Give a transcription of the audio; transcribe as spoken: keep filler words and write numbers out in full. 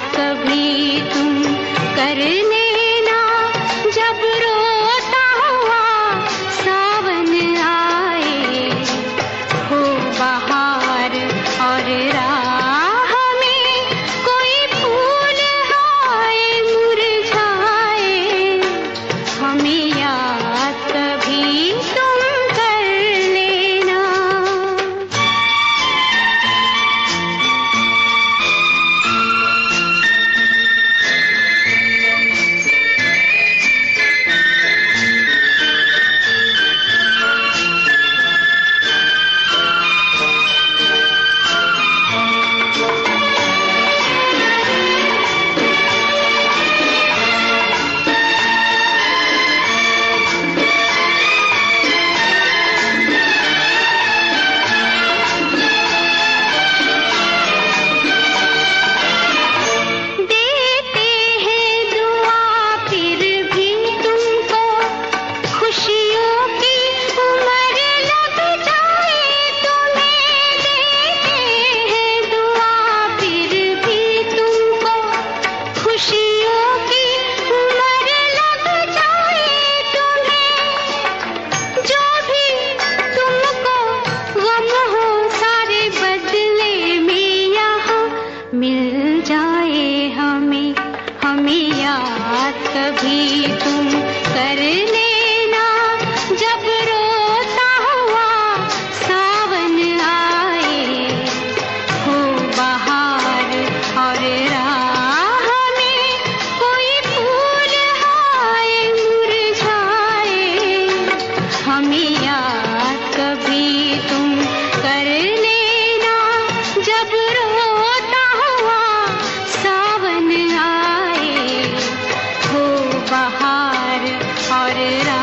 कभी तुम कर लेना, जब रोता हुआ सावन आए, हो बहार और राह में कोई फूल आए मुरझाए, हमें याद कभी तुम कर लेना। मिल जाए हमें, हमें याद कभी तुम कर लेना, जब रोता हुआ सावन आए, हो बहार और राह में कोई फूल आए मुरझाए, हमें याद कभी तुम कर लेना, जब रोता हुआ सावन आए, हो बहार और रात।